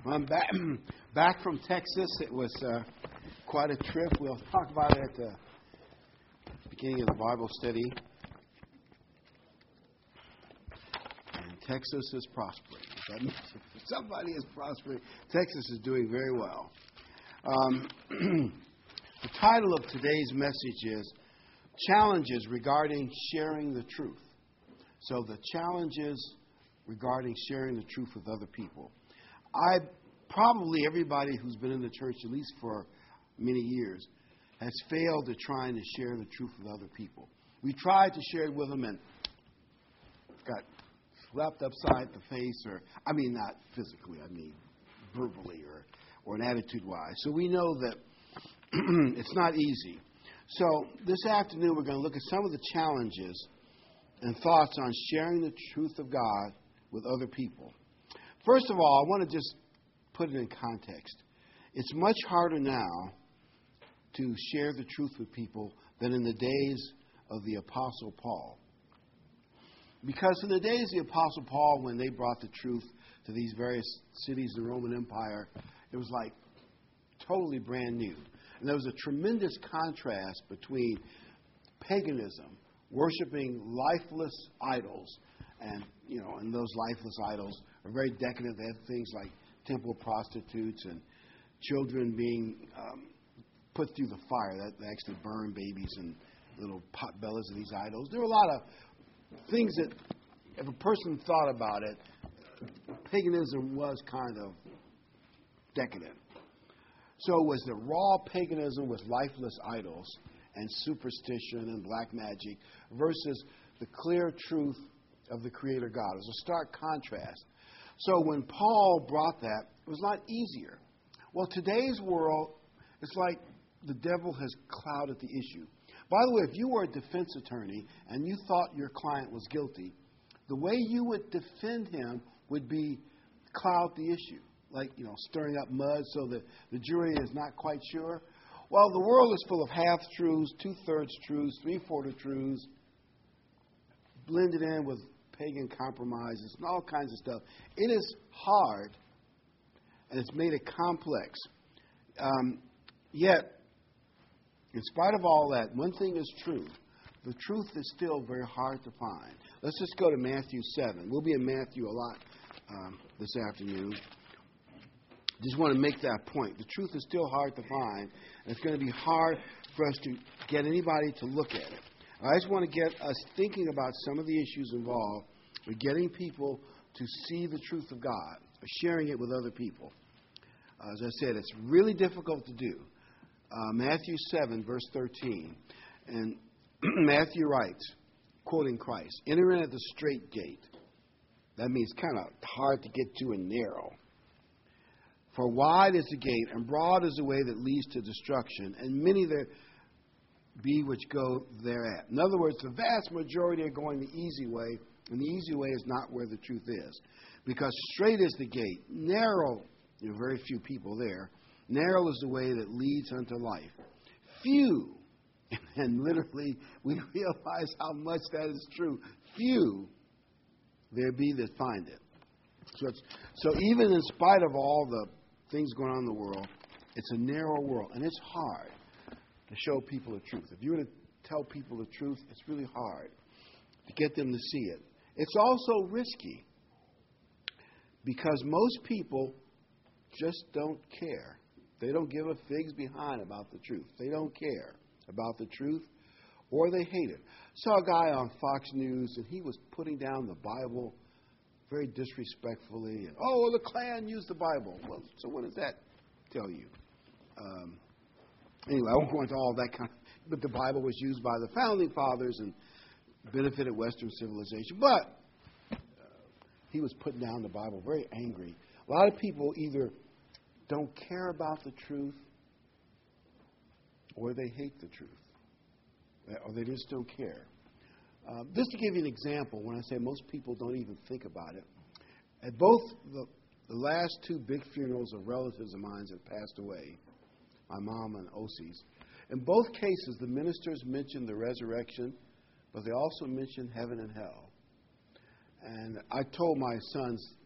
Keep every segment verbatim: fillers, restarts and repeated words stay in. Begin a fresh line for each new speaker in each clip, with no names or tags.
I'm back, back from Texas. It was uh, quite a trip. We'll talk about it at the beginning of the Bible study. And Texas is prospering. That means if somebody is prospering, Texas is doing very well. Um, the title of today's message is Challenges Regarding Sharing the Truth. So the challenges regarding sharing the truth with other people. I probably everybody who's been in the church at least for many years has failed to trying to share the truth with other people. We tried to share it with them and got slapped upside the face, or I mean not physically, I mean verbally or or an attitude-wise. So we know that it's not easy. So this afternoon we're going to look at some of the challenges and thoughts on sharing the truth of God with other people. First of all, I want to just put it in context. It's much harder now to share the truth with people than in the days of the Apostle Paul. Because in the days of the Apostle Paul, when they brought the truth to these various cities of the Roman Empire, it was like totally brand new. And there was a tremendous contrast between paganism, worshiping lifeless idols, and you know, and those lifeless idols are very decadent. They had things like temple prostitutes and children being um, put through the fire that they actually burn babies and little pot bellies of these idols. There were a lot of things that, if a person thought about it, paganism was kind of decadent. So it was the raw paganism with lifeless idols and superstition and black magic versus the clear truth of the Creator God. It was a stark contrast. So when Paul brought that, it was a lot easier. Well, today's world, it's like the devil has clouded the issue. By the way, if you were a defense attorney and you thought your client was guilty, the way you would defend him would be cloud the issue, like, you know, stirring up mud so that the jury is not quite sure. Well, the world is full of half-truths, two-thirds truths, three-quarter truths, blended in with pagan compromises and all kinds of stuff. It is hard, and it's made it complex. Um, yet, in spite of all that, one thing is true. The truth is still very hard to find. Let's just go to Matthew seven. We'll be in Matthew a lot um, this afternoon. Just want to make that point. The truth is still hard to find, and it's going to be hard for us to get anybody to look at it. I just want to get us thinking about some of the issues involved with getting people to see the truth of God, or sharing it with other people. Uh, as I said, it's really difficult to do. Uh, Matthew seven, verse thirteen. And Matthew writes, quoting Christ, "Enter in at the straight gate." That means kind of hard to get to and narrow. "For wide is the gate, and broad is the way that leads to destruction, and many there be which go thereat." In other words, the vast majority are going the easy way, and the easy way is not where the truth is. Because straight is the gate, narrow, you know, very few people there, narrow is the way that leads unto life. Few, and literally we realize how much that is true, few there be that find it. So, it's, so even in spite of all the things going on in the world, it's a narrow world, and it's hard to show people the truth. If you were to tell people the truth, it's really hard to get them to see it. It's also risky because most people just don't care. They don't give a fig's behind about the truth. They don't care about the truth, or they hate it. Saw a guy on Fox News, and he was putting down the Bible very disrespectfully. And, oh, well, the Klan used the Bible. Well, so what does that tell you? Um, anyway, I won't go into all that kind of, but the Bible was used by the founding fathers and benefited Western civilization. But uh, he was putting down the Bible, very angry. A lot of people either don't care about the truth, or they hate the truth, or they just don't care. Uh, just to give you an example, when I say most people don't even think about it, at both the, the last two big funerals of relatives of mine that passed away, my mom and Osie's, in both cases the ministers mentioned the resurrection, but they also mentioned heaven and hell. And I told my sons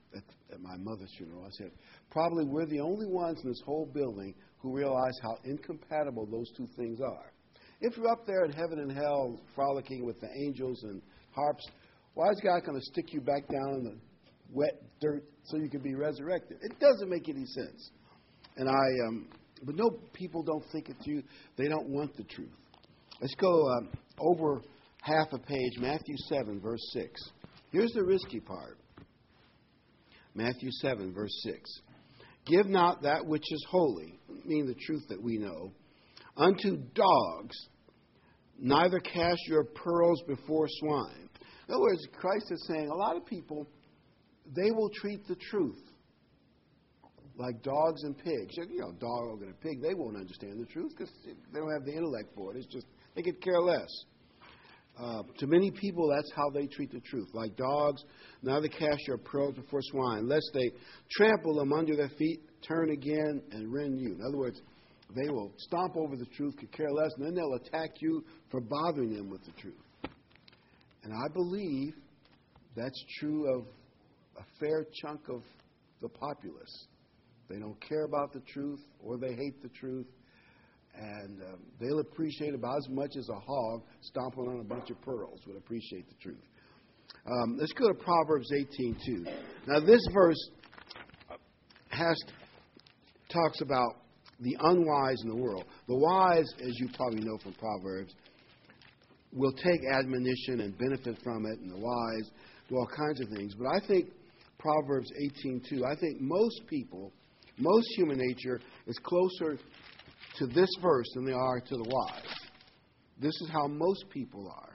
at, at my mother's funeral. I said, probably we're the only ones in this whole building who realize how incompatible those two things are. If you're up there in heaven and hell frolicking with the angels and harps, why is God going to stick you back down in the wet dirt so you can be resurrected? It doesn't make any sense. And I, um, but no, people don't think it through. They don't want the truth. Let's go um, over half a page, Matthew seven, verse six. Here's the risky part. Matthew seven, verse six. Give not that which is holy, meaning the truth that we know, unto dogs, neither cast your pearls before swine. In other words, Christ is saying a lot of people, they will treat the truth like dogs and pigs. You know, dog and a pig, they won't understand the truth because they don't have the intellect for it. It's just, they could care less. Uh, to many people, that's how they treat the truth. Like dogs, neither cast your pearls before swine, lest they trample them under their feet, turn again, and rend you. In other words, they will stomp over the truth, could care less, and then they'll attack you for bothering them with the truth. And I believe that's true of a fair chunk of the populace. They don't care about the truth, or they hate the truth, and um, they'll appreciate about as much as a hog stomping on a bunch of pearls would appreciate the truth. Um, let's go to Proverbs eighteen two. Now, this verse has talks about the unwise in the world. The wise, as you probably know from Proverbs, will take admonition and benefit from it, and the wise do all kinds of things. But I think Proverbs eighteen two, I think most people, most human nature is closer to this verse than they are to the wise. This is how most people are.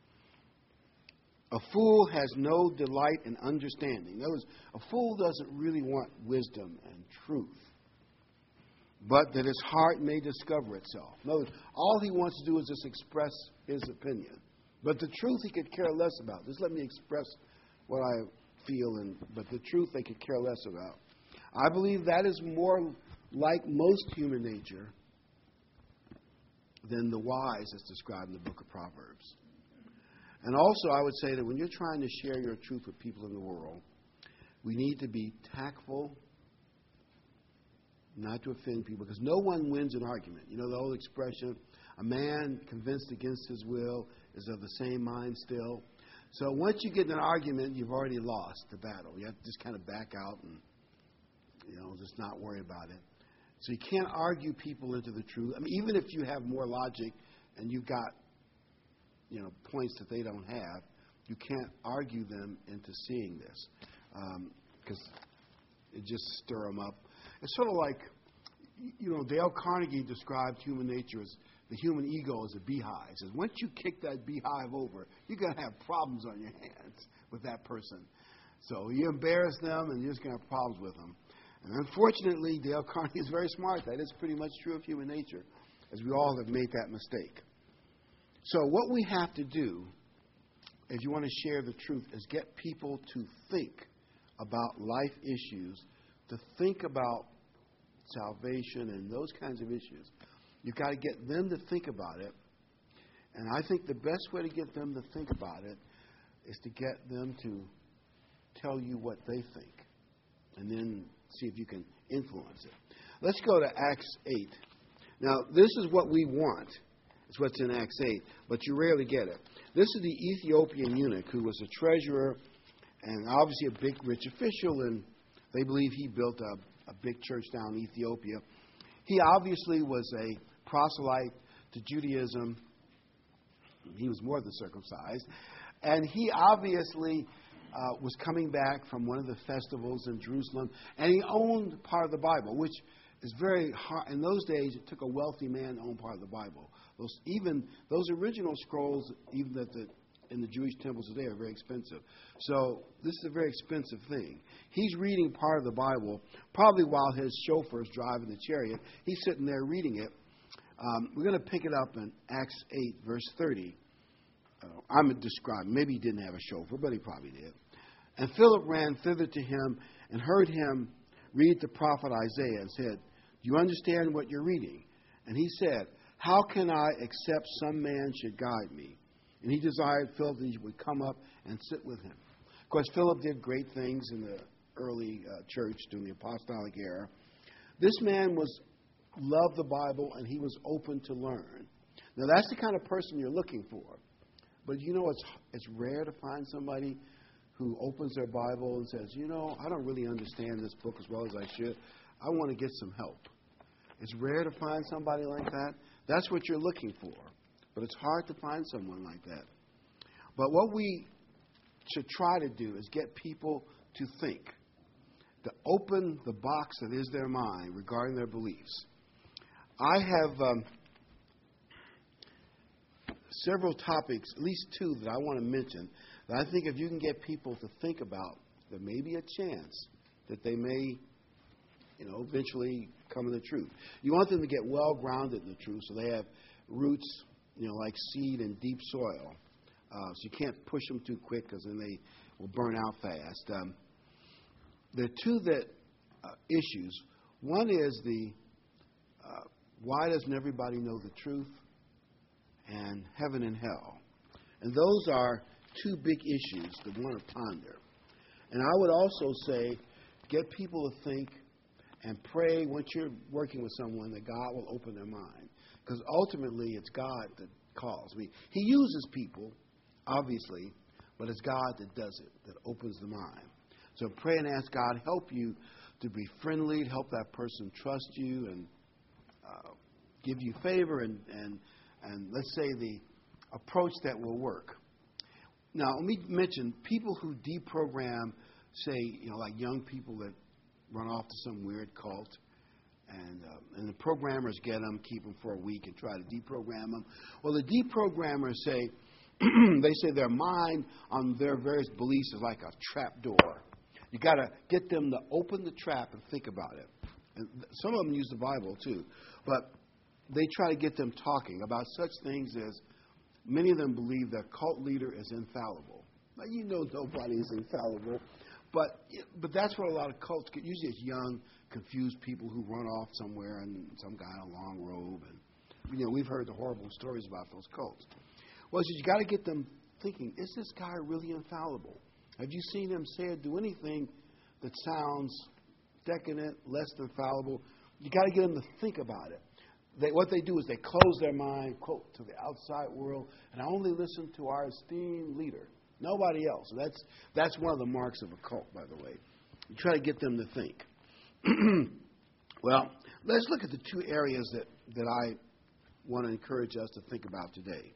A fool has no delight in understanding. In other words, a fool doesn't really want wisdom and truth, but that his heart may discover itself. In other words, all he wants to do is just express his opinion. But the truth he could care less about. Just let me express what I feel, and but the truth they could care less about. I believe that is more like most human nature than the wise as described in the book of Proverbs. And also, I would say that when you're trying to share your truth with people in the world, we need to be tactful, not to offend people, because no one wins an argument. You know the old expression, a man convinced against his will is of the same mind still. So once you get in an argument, you've already lost the battle. You have to just kind of back out and, you know, just not worry about it. So you can't argue people into the truth. I mean, even if you have more logic and you've got, you know, points that they don't have, you can't argue them into seeing this because um, it just stir them up. It's sort of like, you know, Dale Carnegie described human nature as the human ego as a beehive. He says, once you kick that beehive over, you're going to have problems on your hands with that person. So you embarrass them and you're just going to have problems with them. And unfortunately, Dale Carnegie is very smart. That is pretty much true of human nature, as we all have made that mistake. So what we have to do, if you want to share the truth, is get people to think about life issues, to think about salvation and those kinds of issues. You've got to get them to think about it. And I think the best way to get them to think about it is to get them to tell you what they think. And then see if you can influence it. Let's go to Acts eight. Now, this is what we want. It's what's in Acts eight, but you rarely get it. This is the Ethiopian eunuch who was a treasurer and obviously a big, rich official, and they believe he built a, a big church down in Ethiopia. He obviously was a proselyte to Judaism. He was more than circumcised. And he obviously uh, was coming back from one of the festivals in Jerusalem, and he owned part of the Bible, which is very hard. In those days, it took a wealthy man to own part of the Bible. Those, even those original scrolls, even that the in the Jewish temples today, are very expensive. So this is a very expensive thing. He's reading part of the Bible, probably while his chauffeur is driving the chariot. He's sitting there reading it. Um, we're going to pick it up in Acts eight, verse thirty. Uh, I'm describing. Maybe he didn't have a chauffeur, but he probably did. And Philip ran thither to him and heard him read the prophet Isaiah and said, "Do you understand what you're reading?" And he said, "How can I, except some man should guide me?" And he desired Philip that he would come up and sit with him. Of course, Philip did great things in the early uh, church during the apostolic era. This man was loved the Bible, and he was open to learn. Now, that's the kind of person you're looking for. But you know, it's it's rare to find somebody who opens their Bible and says, you know, I don't really understand this book as well as I should. I want to get some help. It's rare to find somebody like that. That's what you're looking for. But it's hard to find someone like that. But what we should try to do is get people to think, to open the box that is their mind regarding their beliefs. I have um, several topics, at least two, that I want to mention, that I think if you can get people to think about, there may be a chance that they may, you know, eventually come to the truth. You want them to get well grounded in the truth, so they have roots, you know, like seed in deep soil. Uh, so you can't push them too quick, because then they will burn out fast. Um, there are two that uh, issues. One is the uh, why doesn't everybody know the truth, and heaven and hell. And those are two big issues that we want to ponder. And I would also say, get people to think and pray once you're working with someone that God will open their mind. Because ultimately, it's God that calls. I mean, He uses people, obviously, but it's God that does it, that opens the mind. So pray and ask God, help you to be friendly, to help that person trust you and uh, give you favor and, and, and, let's say, the approach that will work. Now, let me mention people who deprogram, say, you know, like young people that run off to some weird cult, and uh, and the programmers get them, keep them for a week, and try to deprogram them. Well, the deprogrammers say, they say their mind on their various beliefs is like a trap door. You got to get them to open the trap and think about it. And some of them use the Bible too, but they try to get them talking about such things as, many of them believe that cult leader is infallible. Now, you know nobody is infallible, but but that's what a lot of cults get. Usually it's young, confused people who run off somewhere and some guy in a long robe. And, you know, we've heard the horrible stories about those cults. Well, so you got to get them thinking, is this guy really infallible? Have you seen him say or do anything that sounds decadent, less than fallible? You got to get them to think about it. They, what they do is they close their mind, quote, to the outside world, and only listen to our esteemed leader. Nobody else. That's that's one of the marks of a cult, by the way. You try to get them to think. Well, let's look at the two areas that, that I want to encourage us to think about today.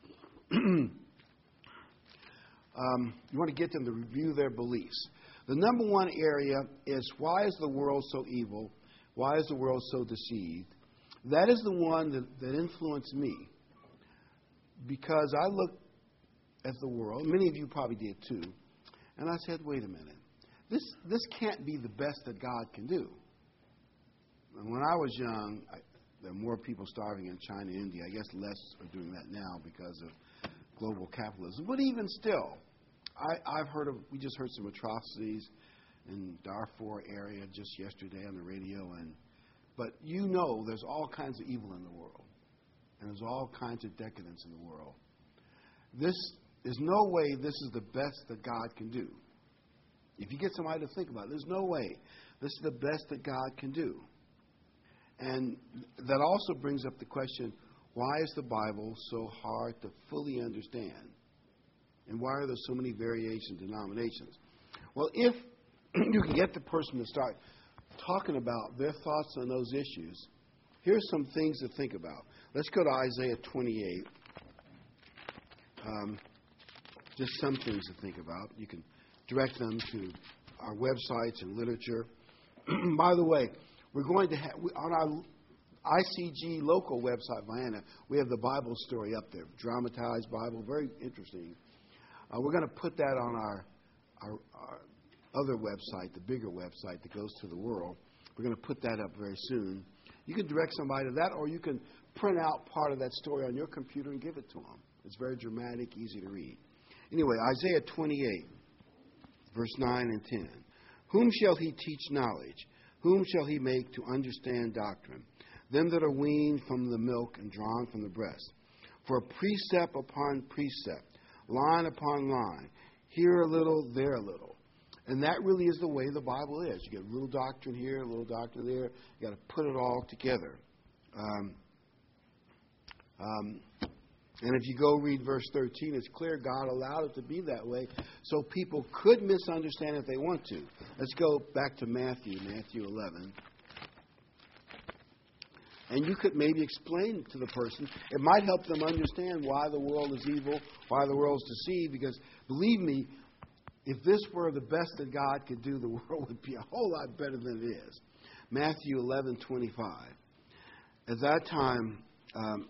um, you want to get them to review their beliefs. The number one area is, why is the world so evil? Why is the world so deceived? That is the one that, that influenced me, because I looked at the world, many of you probably did too, and I said, wait a minute, this this can't be the best that God can do. And when I was young, I, there were more people starving in China and India. I guess less are doing that now because of global capitalism. But even still, I, I've heard of, we just heard some atrocities in Darfur area just yesterday on the radio, and but you know there's all kinds of evil in the world, and there's all kinds of decadence in the world. This There's no way this is the best that God can do. If you get somebody to think about it, there's no way this is the best that God can do. And that also brings up the question, why is the Bible so hard to fully understand? And why are there so many variations, denominations? Well, if you can get the person to start talking about their thoughts on those issues, here's some things to think about. Let's go to Isaiah twenty-eight. Um, just some things to think about. You can direct them to our websites and literature. By the way, we're going to have, on our I C G local website, Vienna, we have the Bible story up there, dramatized Bible, very interesting. Uh, we're going to put that on our, our, our other website, the bigger website that goes to the world. We're going to put that up very soon. You can direct somebody to that, or you can print out part of that story on your computer and give it to them. It's very dramatic, easy to read. Anyway, Isaiah twenty-eight, verse nine and ten. Whom shall he teach knowledge? Whom shall he make to understand doctrine? Them that are weaned from the milk and drawn from the breast. For precept upon precept, line upon line, here a little, there a little. And that really is the way the Bible is. You get a little doctrine here, a little doctrine there. You got to put it all together. Um, um, and if you go read verse thirteen, it's clear God allowed it to be that way so people could misunderstand if they want to. Let's go back to Matthew, Matthew eleven. And you could maybe explain to the person. It might help them understand why the world is evil, why the world is deceived. Because believe me, if this were the best that God could do, the world would be a whole lot better than it is. Matthew eleven twenty-five. At that time, um,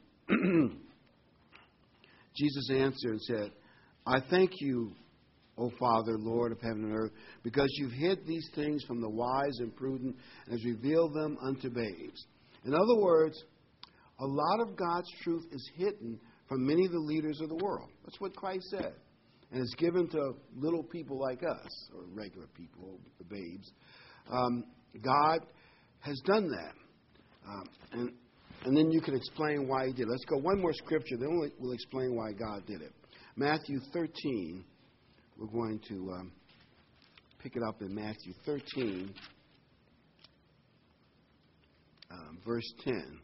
Jesus answered and said, I thank you, O Father, Lord of heaven and earth, because you've hid these things from the wise and prudent and has revealed them unto babes. In other words, a lot of God's truth is hidden from many of the leaders of the world. That's what Christ said. And it's given to little people like us, or regular people, the babes. Um, God has done that. Um, and, and then you can explain why he did it. Let's go one more scripture, then we'll, we'll explain why God did it. Matthew thirteen. We're going to um, pick it up in Matthew thirteen. Um, verse ten.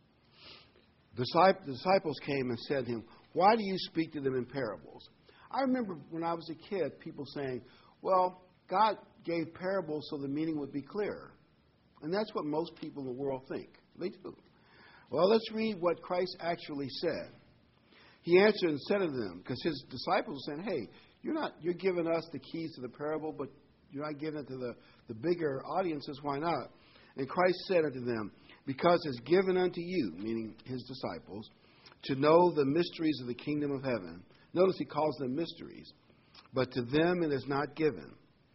The disciples came and said to him, why do you speak to them in parables? I remember when I was a kid, people saying, well, God gave parables so the meaning would be clearer. And that's what most people in the world think. They do. Well, let's read what Christ actually said. He answered and said to them, because his disciples were saying, hey, you're not you're giving us the keys to the parable, but you're not giving it to the, the bigger audiences. Why not? And Christ said unto them, because it's given unto you, meaning his disciples, to know the mysteries of the kingdom of heaven. Notice he calls them mysteries. But to them it is not given.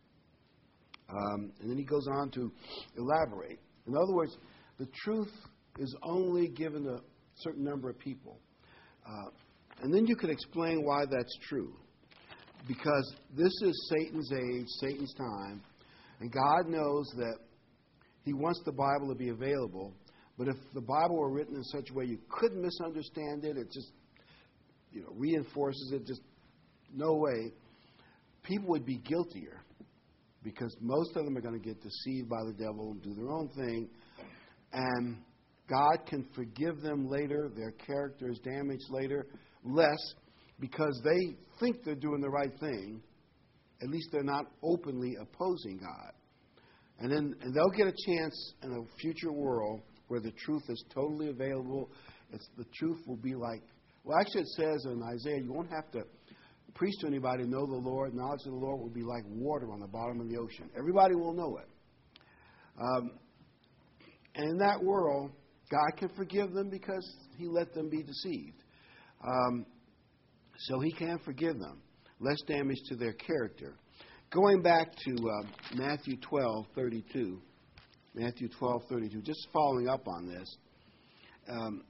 Um, and then he goes on to elaborate. In other words, the truth is only given to a certain number of people. Uh, and then you can explain why that's true. Because this is Satan's age, Satan's time. And God knows that he wants the Bible to be available. But if the Bible were written in such a way you couldn't misunderstand it, it just you know, reinforces it, just no way, people would be guiltier. Because most of them are going to get deceived by the devil and do their own thing. And God can forgive them later, their character is damaged later, less because they think they're doing the right thing. At least they're not openly opposing God. And then and they'll get a chance in a future world where the truth is totally available. It's, the truth will be like, well, actually it says in Isaiah, you won't have to preach to anybody, know the Lord. Knowledge of the Lord will be like water on the bottom of the ocean. Everybody will know it. Um, and in that world, God can forgive them because he let them be deceived. Um, so he can forgive them. Less damage to their character. Going back to uh, Matthew twelve thirty-two. Matthew twelve thirty-two. Just following up on this. Um,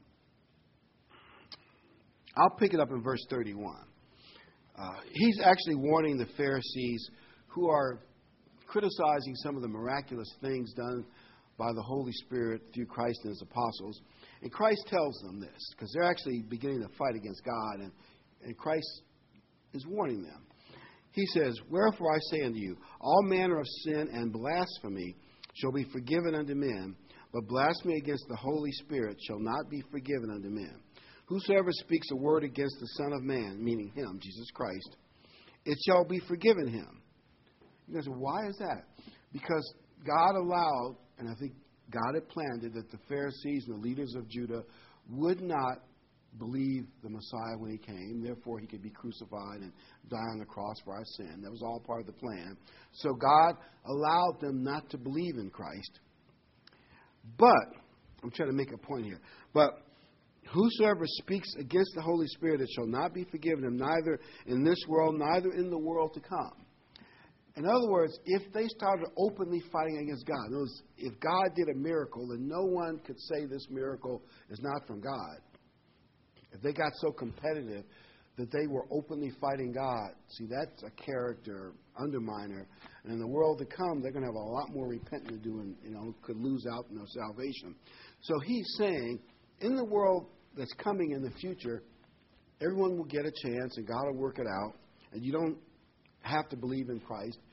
I'll pick it up in verse thirty-one. Uh, he's actually warning the Pharisees who are criticizing some of the miraculous things done by the Holy Spirit through Christ and his apostles. And Christ tells them this, because they're actually beginning to fight against God, and, and Christ is warning them. He says, wherefore I say unto you, all manner of sin and blasphemy shall be forgiven unto men, but blasphemy against the Holy Spirit shall not be forgiven unto men. Whosoever speaks a word against the Son of Man, meaning him, Jesus Christ, it shall be forgiven him. You guys, why is that? Because God allowed, and I think God had planned it, that the Pharisees and the leaders of Judah would not believe the Messiah when he came. Therefore, he could be crucified and die on the cross for our sin. That was all part of the plan. So God allowed them not to believe in Christ. But, I'm trying to make a point here, but whosoever speaks against the Holy Spirit, it shall not be forgiven him, neither in this world, neither in the world to come. In other words, if they started openly fighting against God, in other words, if God did a miracle, then no one could say this miracle is not from God. If they got so competitive that they were openly fighting God, see, that's a character underminer. And in the world to come, they're going to have a lot more repenting to do and, you know, could lose out in their salvation. So he's saying, in the world that's coming in the future, everyone will get a chance and God will work it out. And you don't have to believe in Christ.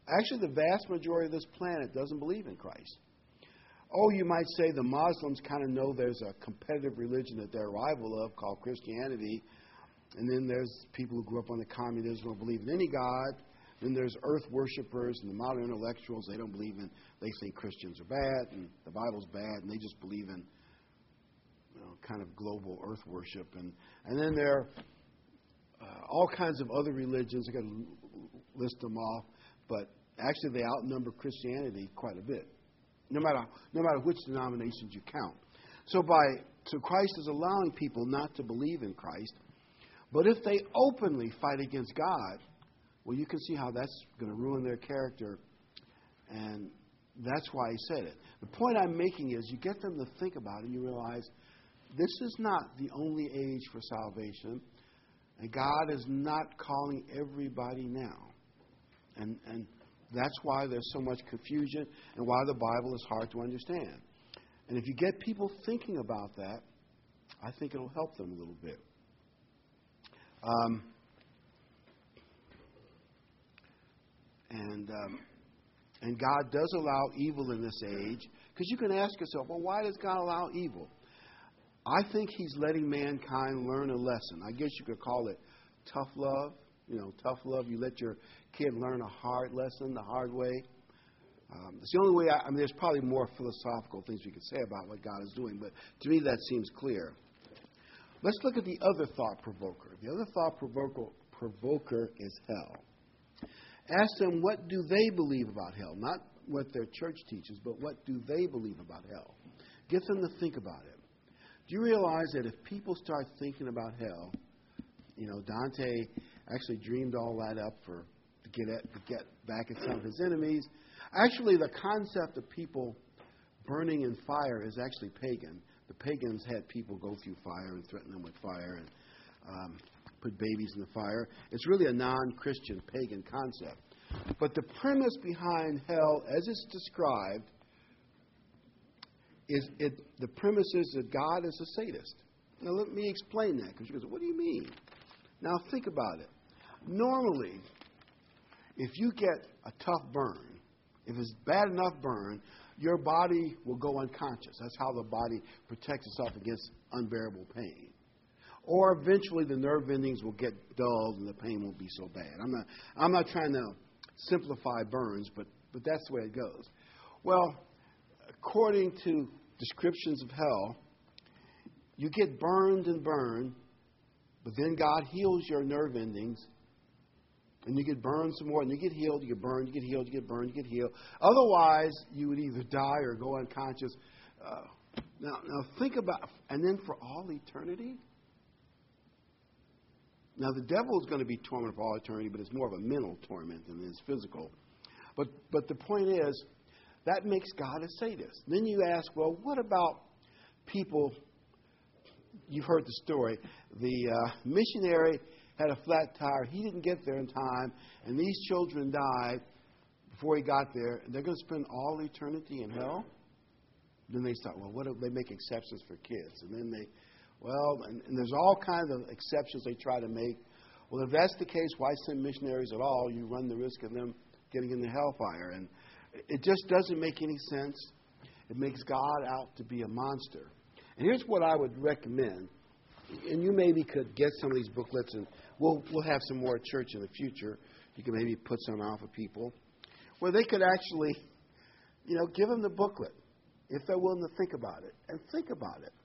Actually, the vast majority of this planet doesn't believe in Christ. Oh, you might say the Muslims kind of know there's a competitive religion that they're a rival of called Christianity. And then there's people who grew up on the communism don't believe in any God. Then there's earth worshippers and the modern intellectuals. They don't believe in, they think Christians are bad and the Bible's bad, and they just believe in, you know, kind of global earth worship. And, and then there are uh, all kinds of other religions. I've got to list them off. But actually, they outnumber Christianity quite a bit, no matter no matter which denominations you count. So by so Christ is allowing people not to believe in Christ, but if they openly fight against God, well, you can see how that's going to ruin their character, and that's why he said it. The point I'm making is you get them to think about it, and you realize this is not the only age for salvation, and God is not calling everybody now. And, and that's why there's so much confusion and why the Bible is hard to understand. And if you get people thinking about that, I think it'll help them a little bit. Um, and um, and God does allow evil in this age, because you can ask yourself, well, why does God allow evil? I think he's letting mankind learn a lesson. I guess you could call it tough love. You know, tough love. You let your kid learn a hard lesson the hard way. Um, it's the only way. I, I mean, there's probably more philosophical things we could say about what God is doing, but to me that seems clear. Let's look at the other thought provoker. The other thought provoker, provoker is hell. Ask them, what do they believe about hell? Not what their church teaches, but what do they believe about hell? Get them to think about it. Do you realize that if people start thinking about hell, you know, Dante actually dreamed all that up for to get at, to get back at some of his enemies. Actually, the concept of people burning in fire is actually pagan. The pagans had people go through fire and threaten them with fire and um, put babies in the fire. It's really a non-Christian pagan concept. But the premise behind hell, as it's described, is it. The premise is that God is a sadist. Now, let me explain that, because you go, what do you mean? Now, think about it. Normally, if you get a tough burn, if it's bad enough burn, your body will go unconscious. That's how the body protects itself against unbearable pain. Or eventually the nerve endings will get dulled and the pain won't be so bad. I'm not, I'm not trying to simplify burns, but, but that's the way it goes. Well, according to descriptions of hell, you get burned and burned, but then God heals your nerve endings, and you get burned some more, and you get healed, you get burned, you get healed, you get burned, you get healed. Otherwise, you would either die or go unconscious. Uh, now, now think about, and then for all eternity? Now, the devil is going to be tormented for all eternity, but it's more of a mental torment than it is physical. But, but the point is, that makes God a sadist. Then you ask, well, what about people? You've heard the story. The uh, missionary had a flat tire. He didn't get there in time, and these children died before he got there. And they're going to spend all eternity in hell? Then they start, well, what if they make exceptions for kids? And then they, well, and, and there's all kinds of exceptions they try to make. Well, if that's the case, why send missionaries at all? You run the risk of them getting in the hellfire. And it just doesn't make any sense. It makes God out to be a monster. And here's what I would recommend. And you maybe could get some of these booklets, and we'll we'll have some more at church in the future. You can maybe put some out for people, where they could actually, you know, give them the booklet if they're willing to think about it, and think about it.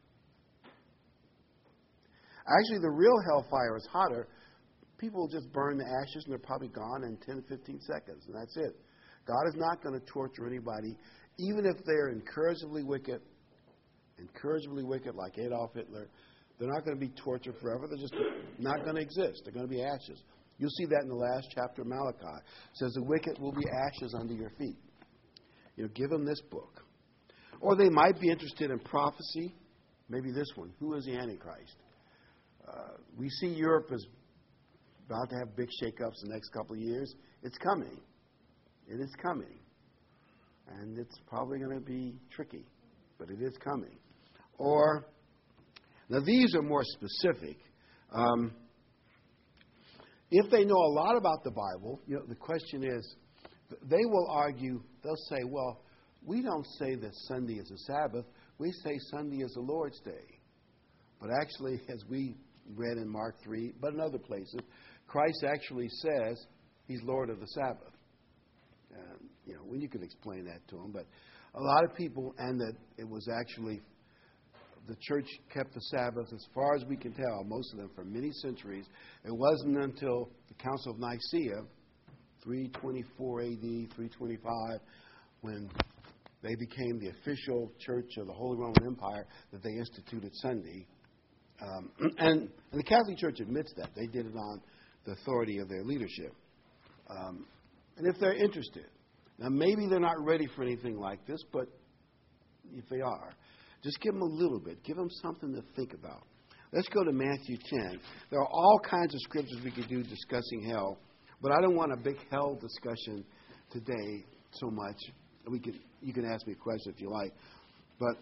Actually, the real hellfire is hotter. People will just burn the ashes, and they're probably gone in ten to fifteen seconds, and that's it. God is not going to torture anybody, even if they're encouragingly wicked, encouragingly wicked like Adolf Hitler. They're not going to be tortured forever. They're just not going to exist. They're going to be ashes. You'll see that in the last chapter of Malachi. It says the wicked will be ashes under your feet. You know, give them this book. Or they might be interested in prophecy. Maybe this one. Who is the Antichrist? Uh, we see Europe is about to have big shakeups in the next couple of years. It's coming. It is coming. And it's probably going to be tricky. But it is coming. Or... Now, these are more specific. Um, if they know a lot about the Bible, you know, the question is, they will argue, they'll say, well, we don't say that Sunday is a Sabbath. We say Sunday is the Lord's day. But actually, as we read in Mark three, but in other places, Christ actually says he's Lord of the Sabbath. And, you know, when you could explain that to them. But a lot of people, and that it was actually, the church kept the Sabbath, as far as we can tell, most of them for many centuries. It wasn't until the Council of Nicaea, three twenty-four A D, three twenty-five, when they became the official church of the Holy Roman Empire, that they instituted Sunday. Um, and, and the Catholic Church admits that. They did it on the authority of their leadership. Um, and if they're interested, now maybe they're not ready for anything like this, but if they are, just give them a little bit. Give them something to think about. Let's go to Matthew ten. There are all kinds of scriptures we could do discussing hell, but I don't want a big hell discussion today so much. We could, you can ask me a question if you like. But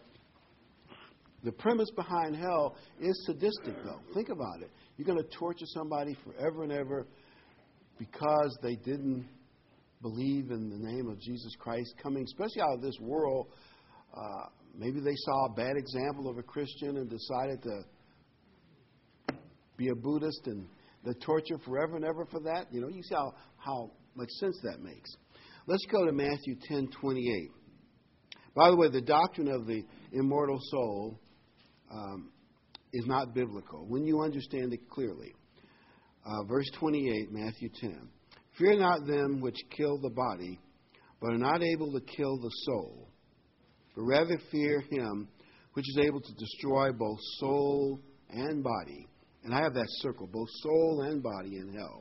the premise behind hell is sadistic, though. Think about it. You're going to torture somebody forever and ever because they didn't believe in the name of Jesus Christ coming, especially out of this world. Uh, maybe they saw a bad example of a Christian and decided to be a Buddhist, and the torture forever and ever for that. You know, you see how, how much sense that makes. Let's go to Matthew ten twenty-eight. By the way, the doctrine of the immortal soul um, is not biblical when you understand it clearly. Uh, verse twenty-eight, Matthew ten. Fear not them which kill the body, but are not able to kill the soul, but rather fear him which is able to destroy both soul and body. And I have that circle, both soul and body in hell.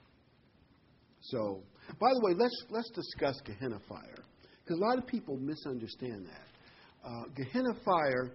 So, by the way, let's let's discuss Gehenna fire, because a lot of people misunderstand that. Uh, Gehenna fire,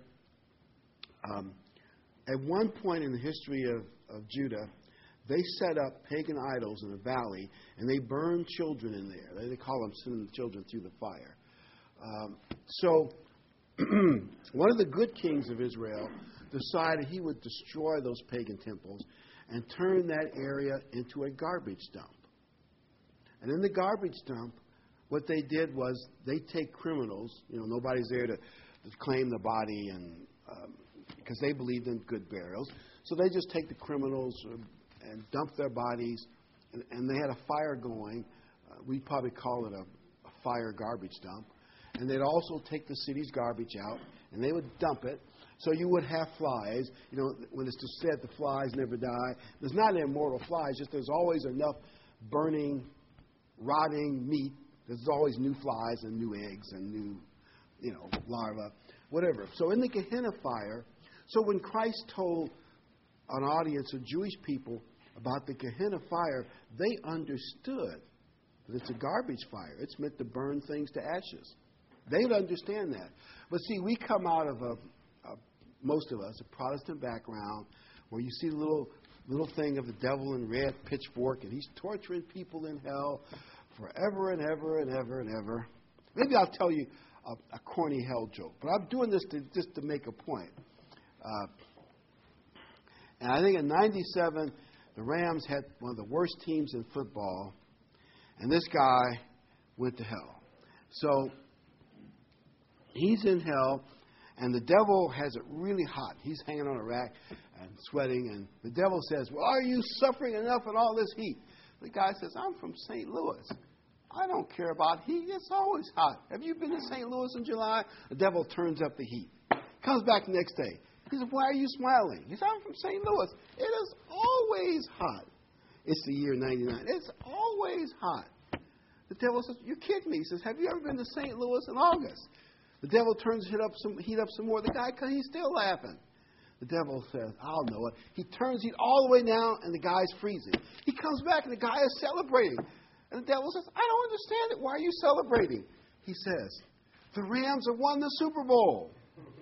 um, at one point in the history of, of Judah, they set up pagan idols in a valley, and they burned children in there. They, they call them sending the children through the fire. Um, so, one of the good kings of Israel decided he would destroy those pagan temples and turn that area into a garbage dump. And in the garbage dump, what they did was they take criminals. You know, nobody's there to, to claim the body, and um, because they believed in good burials. So they just take the criminals and dump their bodies, and, and they had a fire going. Uh, we'd probably call it a, a fire garbage dump. And they'd also take the city's garbage out, and they would dump it. So you would have flies. You know, when it's just said the flies never die, there's not an immortal flies, just there's always enough burning, rotting meat. There's always new flies and new eggs and new, you know, larvae, whatever. So in the Gehenna fire, so when Christ told an audience of Jewish people about the Gehenna fire, they understood that it's a garbage fire. It's meant to burn things to ashes. They'd understand that. But see, we come out of a, a most of us, a Protestant background, where you see the little little thing of the devil in red pitchfork, and he's torturing people in hell forever and ever and ever and ever. Maybe I'll tell you a, a corny hell joke, but I'm doing this to, just to make a point. Uh, and I think in ninety-seven, the Rams had one of the worst teams in football, and this guy went to hell. So he's in hell, and the devil has it really hot. He's hanging on a rack and sweating, and the devil says, well, are you suffering enough in all this heat? The guy says, I'm from Saint Louis. I don't care about heat. It's always hot. Have you been to Saint Louis in July? The devil turns up the heat. Comes back the next day. He says, why are you smiling? He says, I'm from Saint Louis. It is always hot. It's the year ninety-nine. It's always hot. The devil says, you're kidding me. He says, have you ever been to Saint Louis in August? The devil turns heat up some, heat up some more. The guy, he's still laughing. The devil says, I'll know it. He turns heat all the way down, and the guy's freezing. He comes back, and the guy is celebrating. And the devil says, I don't understand it. Why are you celebrating? He says, the Rams have won the Super Bowl.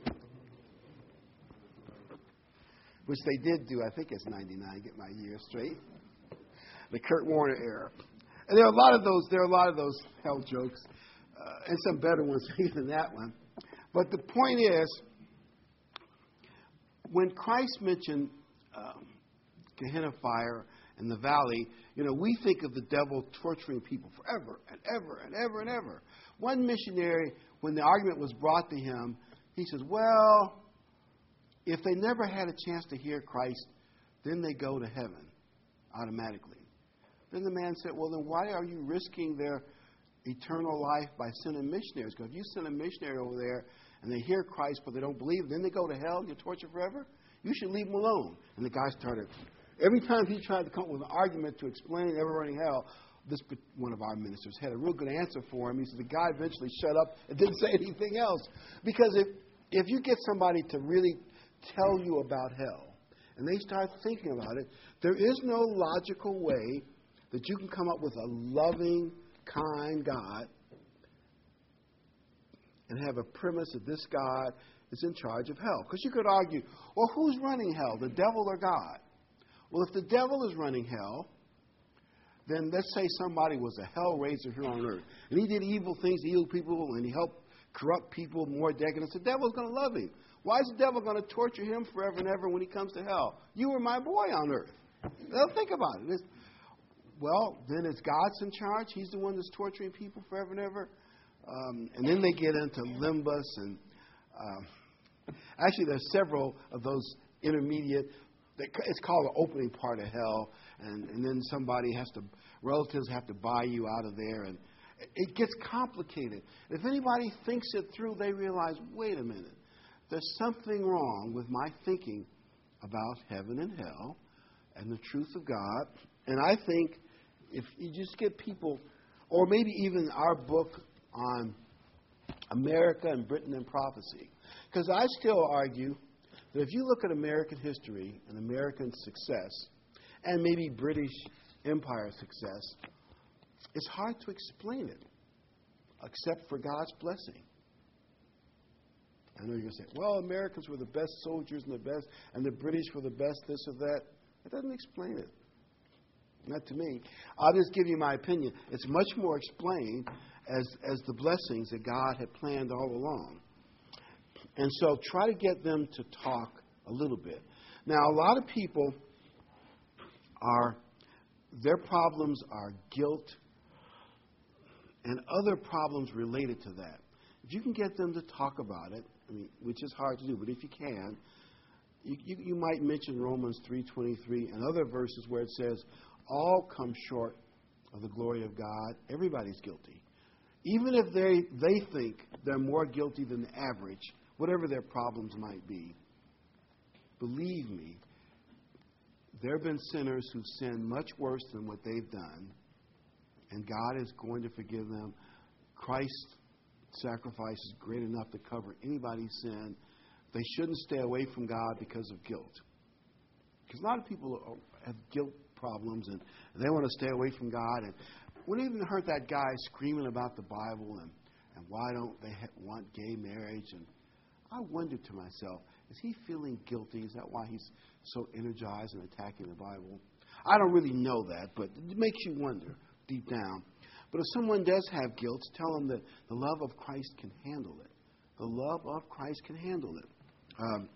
Which they did do. I think it's ninety-nine. Get my year straight. The Kurt Warner era. And there are a lot of those. There are a lot of those hell jokes, uh, and some better ones than that one. But the point is, when Christ mentioned um, Gehenna fire in the valley, you know, we think of the devil torturing people forever and ever and ever and ever. One missionary, when the argument was brought to him, he says, well, if they never had a chance to hear Christ, then they go to heaven automatically. Then the man said, well, then why are you risking their eternal life by sending missionaries? Because if you send a missionary over there and they hear Christ but they don't believe, then they go to hell and you're tortured forever? You should leave them alone. And the guy started, every time he tried to come up with an argument to explain ever-running hell, this one of our ministers had a real good answer for him. He said the guy eventually shut up and didn't say anything else. Because if, if you get somebody to really tell you about hell and they start thinking about it, there is no logical way that you can come up with a loving, kind God and have a premise that this God is in charge of hell. Because you could argue, well, who's running hell, the devil or God? Well, if the devil is running hell, then let's say somebody was a hell raiser here on earth, and he did evil things to evil people, and he helped corrupt people more decadent. The devil's going to love him. Why is the devil going to torture him forever and ever when he comes to hell? You were my boy on earth. Now think about it. It's, well, then it's God's in charge. He's the one that's torturing people forever and ever. Um, and then they get into limbus. And uh, actually, there's several of those intermediate. It's called the opening part of hell. And, and then somebody has to, relatives have to buy you out of there. And it gets complicated. If anybody thinks it through, they realize, wait a minute. There's something wrong with my thinking about heaven and hell and the truth of God. And I think if you just get people, or maybe even our book on America and Britain and prophecy, because I still argue that if you look at American history and American success, and maybe British Empire success, it's hard to explain it, except for God's blessing. I know you're going to say, well, Americans were the best soldiers and the best, and the British were the best this or that. It doesn't explain it. Not to me. I'll just give you my opinion. It's much more explained as, as the blessings that God had planned all along. And so try to get them to talk a little bit. Now, a lot of people are, their problems are guilt and other problems related to that. If you can get them to talk about it, I mean, which is hard to do, but if you can, you, you, you might mention Romans three twenty-three and other verses where it says, all come short of the glory of God. Everybody's guilty. Even if they, they think they're more guilty than the average, whatever their problems might be, believe me, there have been sinners who've sinned much worse than what they've done, and God is going to forgive them. Christ's sacrifice is great enough to cover anybody's sin. They shouldn't stay away from God because of guilt. Because a lot of people have guilt problems, and they want to stay away from God. And we even heard that guy screaming about the Bible and, and why don't they ha- want gay marriage. And I wondered to myself, is he feeling guilty? Is that why he's so energized and attacking the Bible? I don't really know that, but it makes you wonder deep down. But if someone does have guilt, tell them that the love of Christ can handle it. The love of Christ can handle it. Um,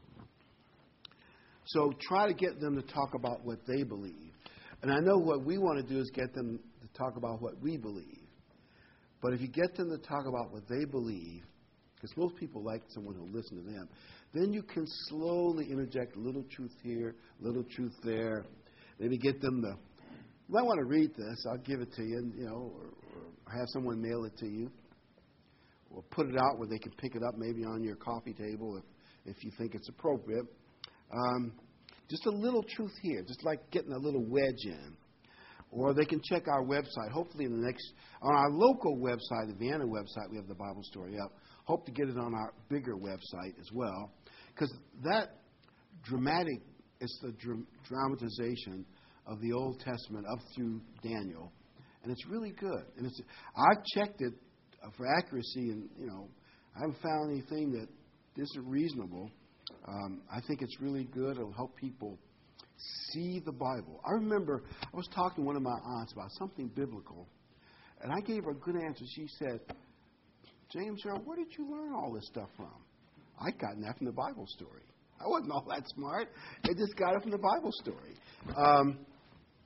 so try to get them to talk about what they believe. And I know what we want to do is get them to talk about what we believe. But if you get them to talk about what they believe, because most people like someone who will listen to them, then you can slowly interject a little truth here, a little truth there. Maybe get them to, you might want to read this. I'll give it to you, and, you know, or, or have someone mail it to you. Or put it out where they can pick it up maybe on your coffee table if, if you think it's appropriate. Um, just a little truth here, just like getting a little wedge in. Or they can check our website. Hopefully in the next, on our local website, the Vienna website, we have the Bible story up. Hope to get it on our bigger website as well. Because that dramatic, it's the dr- dramatization of the Old Testament up through Daniel. And it's really good. And it's I've checked it for accuracy, and, you know, I haven't found anything that isn't reasonable. Um, I think it's really good. It'll help people see the Bible. I remember I was talking to one of my aunts about something biblical, and I gave her a good answer. She said, James Earl, where did you learn all this stuff from? I got that from the Bible story. I wasn't all that smart. I just got it from the Bible story. Um,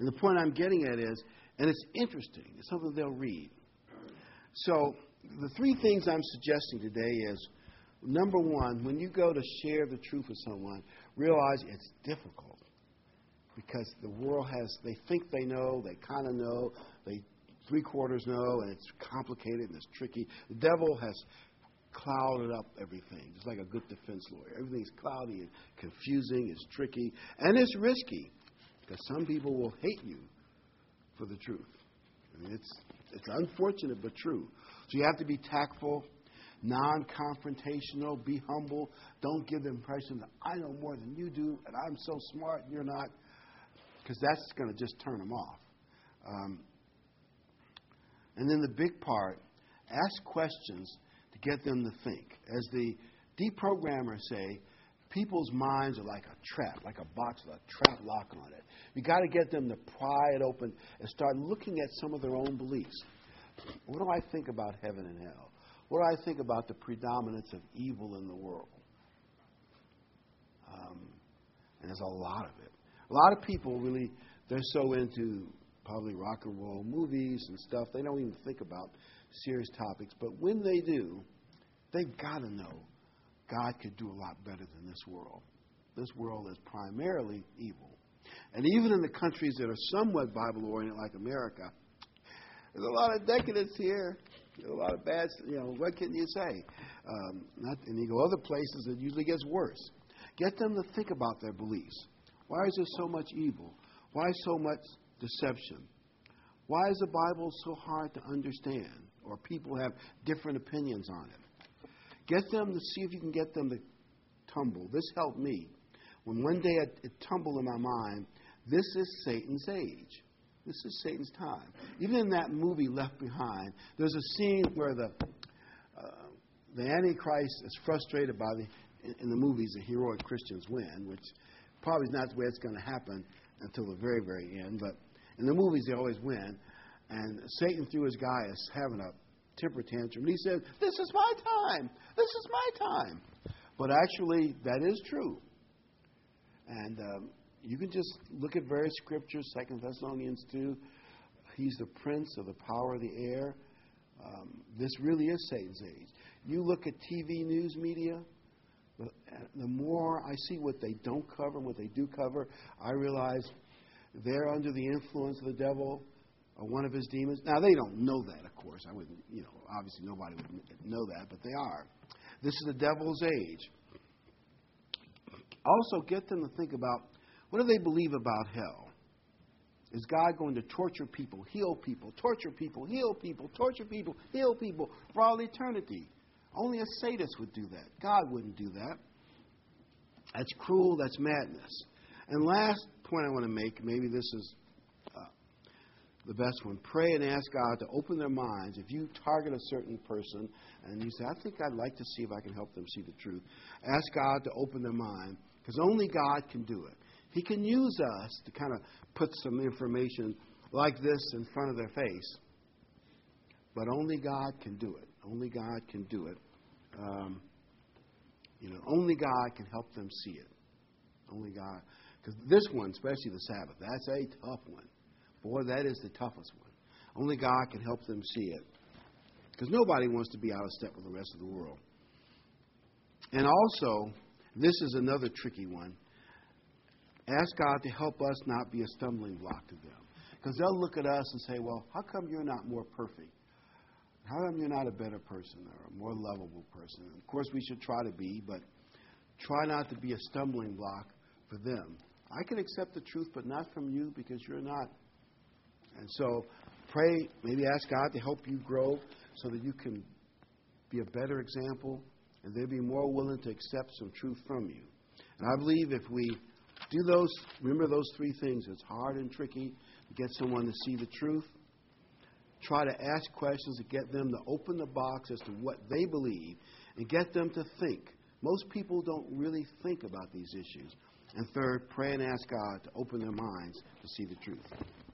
And the point I'm getting at is, and it's interesting, it's something they'll read. So the three things I'm suggesting today is, number one, when you go to share the truth with someone, realize it's difficult. Because the world has, they think they know, they kind of know, they three quarters know, and it's complicated and it's tricky. The devil has clouded up everything, just like a good defense lawyer. Everything's cloudy and confusing, it's tricky, and it's risky, because some people will hate you for the truth. I mean, it's, it's unfortunate but true. So you have to be tactful, non-confrontational, be humble. Don't give the impression that I know more than you do, and I'm so smart and you're not, because that's going to just turn them off. Um, and then the big part, ask questions to get them to think. As the deprogrammers say, people's minds are like a trap, like a box with a trap lock on it. You've got to get them to pry it open and start looking at some of their own beliefs. What do I think about heaven and hell? What do I think about the predominance of evil in the world? Um, and there's a lot of it. A lot of people really, they're so into probably rock and roll movies and stuff, they don't even think about serious topics. But when they do, they've got to know God could do a lot better than this world. This world is primarily evil. And even in the countries that are somewhat Bible-oriented, like America, there's a lot of decadence here. There's a lot of bad, you know, what can you say? Um, not, and you go other places, it usually gets worse. Get them to think about their beliefs. Why is there so much evil? Why so much deception? Why is the Bible so hard to understand? Or people have different opinions on it. Get them to see if you can get them to tumble. This helped me. When one day it, it tumbled in my mind, this is Satan's age. This is Satan's time. Even in that movie Left Behind, there's a scene where the uh, the Antichrist is frustrated by the, in, in the movies, the heroic Christians win, which probably is not the way it's going to happen until the very, very end. But in the movies, they always win. And Satan, through his guy, is having a temper tantrum. And he says, this is my time. This is my time. But actually, that is true. And um, you can just look at various scriptures, Second Thessalonians two. He's the prince of the power of the air. Um, this really is Satan's age. You look at T V news media, the, the more I see what they don't cover and what they do cover, I realize they're under the influence of the devil or one of his demons. Now, they don't know that, of course. I wouldn't, you know, obviously nobody would know that, but they are. This is the devil's age. Also, get them to think about, what do they believe about hell? Is God going to torture people, heal people, torture people, heal people, torture people, heal people for all eternity? Only a sadist would do that. God wouldn't do that. That's cruel. That's madness. And last point I want to make, maybe this is uh, the best one. Pray and ask God to open their minds. If you target a certain person and you say, I think I'd like to see if I can help them see the truth, ask God to open their mind, because only God can do it. He can use us to kind of put some information like this in front of their face, but only God can do it. Only God can do it. Um, you know, only God can help them see it. Only God. Because this one, especially the Sabbath, that's a tough one. Boy, that is the toughest one. Only God can help them see it. Because nobody wants to be out of step with the rest of the world. And also, this is another tricky one. Ask God to help us not be a stumbling block to them. Because they'll look at us and say, well, how come you're not more perfect? How come you're not a better person or a more lovable person? And of course, we should try to be, but try not to be a stumbling block for them. I can accept the truth, but not from you because you're not. And so pray, maybe ask God to help you grow so that you can be a better example and they'll be more willing to accept some truth from you. And I believe if we do those, remember those three things. It's hard and tricky to get someone to see the truth. Try to ask questions to get them to open the box as to what they believe and get them to think. Most people don't really think about these issues. And third, pray and ask God to open their minds to see the truth.